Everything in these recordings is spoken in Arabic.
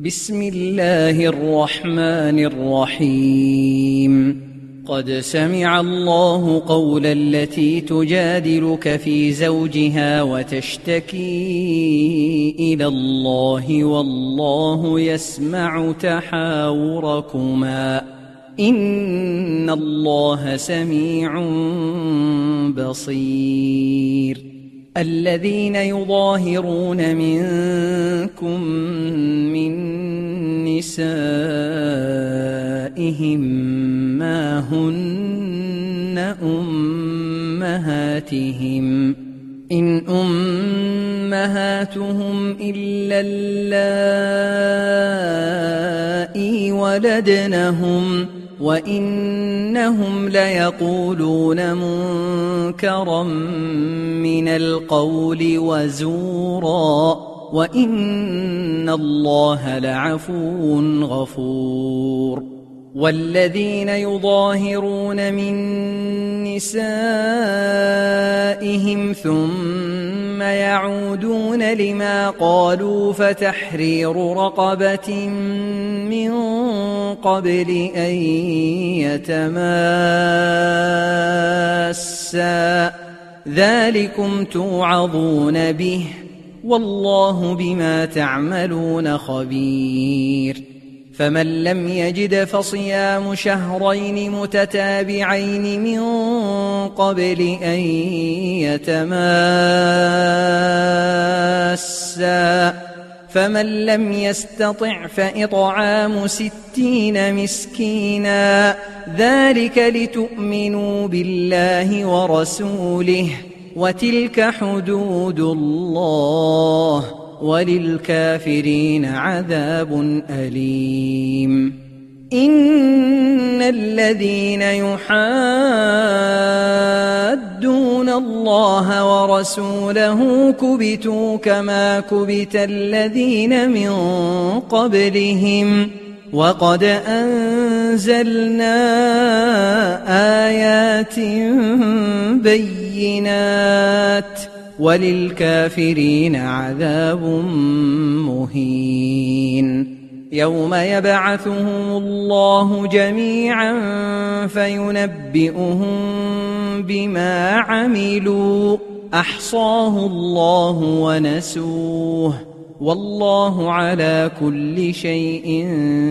بسم الله الرحمن الرحيم. قد سمع الله قول التي تجادلك في زوجها وتشتكي إلى الله والله يسمع تحاوركما إن الله سميع بصير. الذين يظاهرون منكم من نسائهم ما هن أمهاتهم إن أمهاتهم إلا اللائي ولدنهم وإنهم ليقولون منكرا من القول وزورا وإن الله لعفو غفور. والذين يظاهرون من نسائهم ثم يعودون لما قالوا فتحرير رقبة من قبل أن يتماسا ذلكم توعظون به والله بما تعملون خبير. فمن لم يجد فصيام شهرين متتابعين من قبل أن يتماسا فمن لم يستطع فإطعام 60 مسكينا ذلك لتؤمنوا بالله ورسوله وتلك حدود الله وللكافرين عذاب أليم. إن الذين يحادون الله ورسوله كبتوا كما كبت الذين من قبلهم وقد أنزلنا آيات بينات وللكافرين عذاب مهين. يوم يبعثهم الله جميعا فينبئهم بما عملوا أحصاه الله ونسوه والله على كل شيء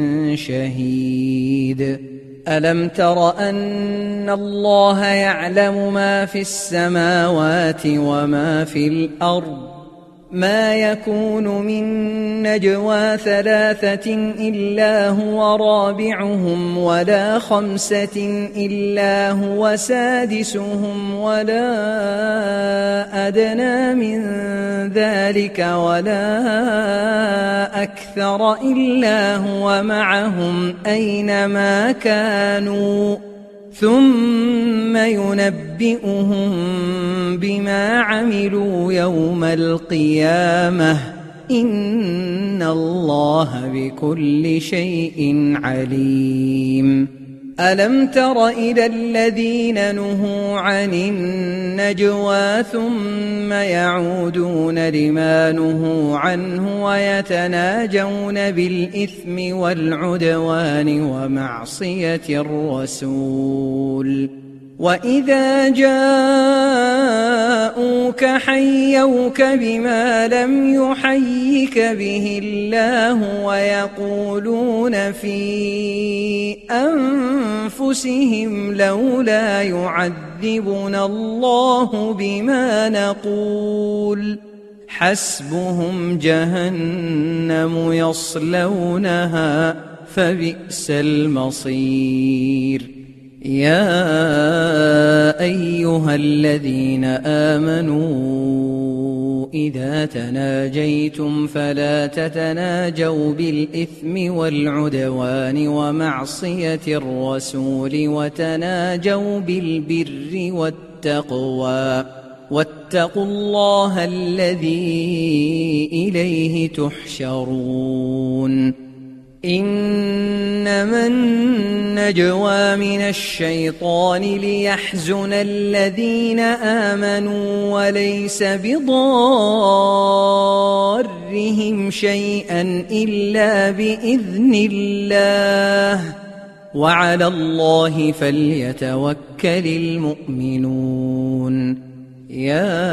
شهيد. ألم تر أن الله يعلم ما في السماوات وما في الأرض ما يكون من نجوى 3 إلا هو رابعهم ولا 5 إلا هو سادسهم ولا أدنى من ذلك ولا أكثر إلا هو معهم أينما كانوا ثم ينبئهم بما عملوا يوم القيامة إن الله بكل شيء عليم. ألم تر إلى الذين نهوا عن النجوى ثم يعودون لما نهوا عنه ويتناجون بالإثم والعدوان ومعصية الرسول وإذا جاءوك حيوك بما لم يحيك به الله ويقولون في أنفسهم لولا يعذبنا الله بما نقول حسبهم جهنم يصلونها فبئس المصير. يا أيها الذين آمنوا إذا تناجيتم فلا تتناجوا بالإثم والعدوان ومعصية الرسول وتناجوا بالبر والتقوى واتقوا الله الذي إليه تحشرون. إنما النجوى من الشيطان ليحزن الذين آمنوا وليس بضارهم شيئا إلا بإذن الله وعلى الله فليتوكل المؤمنون. يا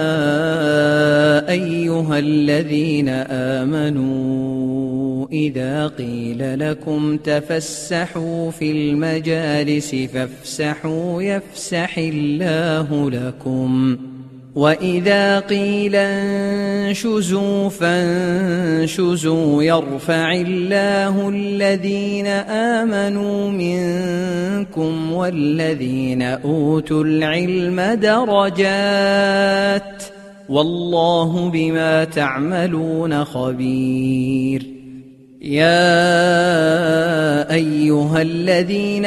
أيها الذين آمنوا إذا قيل لكم تفسحوا في المجالس فافسحوا يفسح الله لكم وإذا قيل انشزوا فانشزوا يرفع الله الذين آمنوا منكم والذين أوتوا العلم درجات والله بما تعملون خبير. يا أيها الذين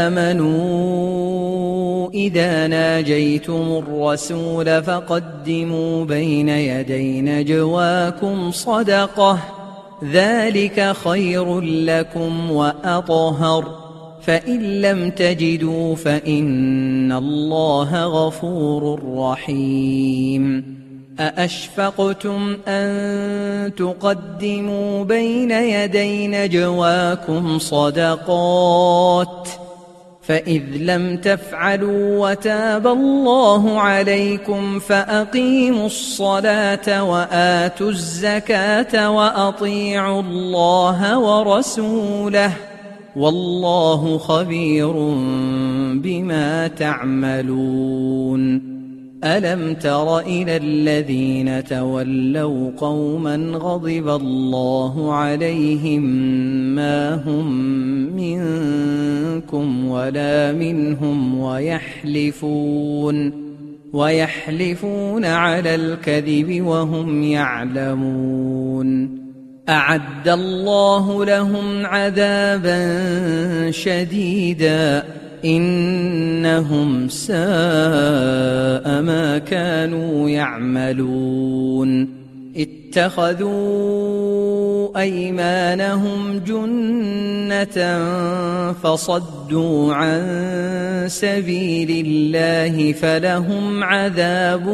آمنوا إذا ناجيتم الرسول فقدموا بين يدي نجواكم صدقة ذلك خير لكم وأطهر فإن لم تجدوا فإن الله غفور رحيم. أأشفقتم أن تقدموا بين يدي نجواكم صدقات فإذ لم تفعلوا وتاب الله عليكم فأقيموا الصلاة وآتوا الزكاة وأطيعوا الله ورسوله والله خبير بما تعملون. ألم تر إلى الذين تولوا قوما غضب الله عليهم ما هم منكم ولا منهم ويحلفون على الكذب وهم يعلمون. أعد الله لهم عذابا شديدا إنهم ساء ما كانوا يعملون. اتخذوا أيمانهم جنة فصدوا عن سبيل الله فلهم عذاب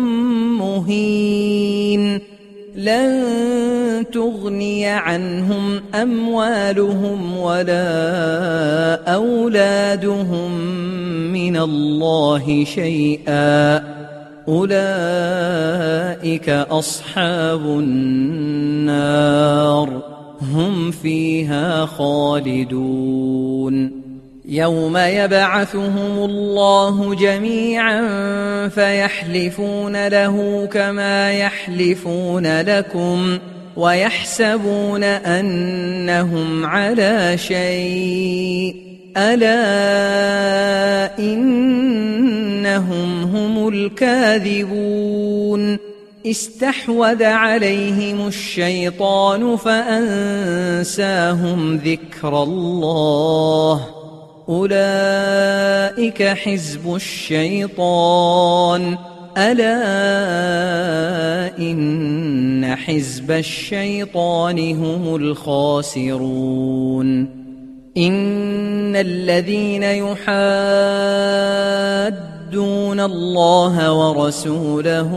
مهين. لن تغني عنهم أموالهم ولا أولادهم من الله شيئا أولئك أصحاب النار هم فيها خالدون. يوم يبعثهم الله جميعا فيحلفون له كما يحلفون لكم ويحسبون أنهم على شيء ألا إنهم هم الكاذبون. استحوذ عليهم الشيطان فأنساهم ذكر الله أولئك حزب الشيطان ألا إن حزب الشيطان هم الخاسرون. إن الذين يحادون الله ورسوله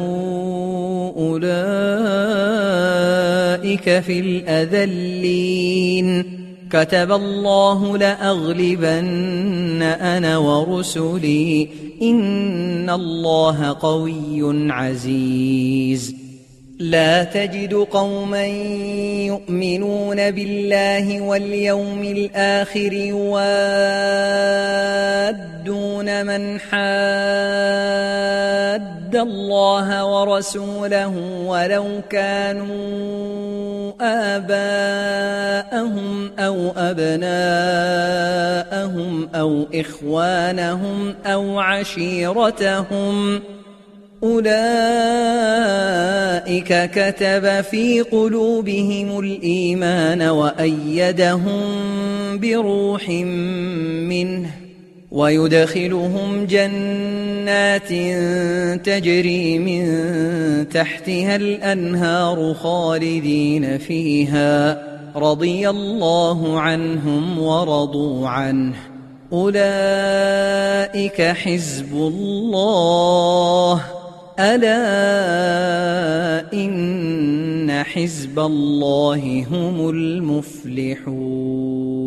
أولئك في الأذلين. كتب الله لأغلبن أنا ورسلي إن الله قوي عزيز. لا تجد قوما يؤمنون بالله واليوم الآخر يوادون من حاد الله ورسوله ولو كانوا آباءهم أو أبناءهم أو إخوانهم أو عشيرتهم أولئك كتب في قلوبهم الإيمان وأيدهم بروح منه ويدخلهم جنات تجري من تحتها الأنهار خالدين فيها رضي الله عنهم ورضوا عنه أولئك حزب الله ألا إن حزب الله هم المفلحون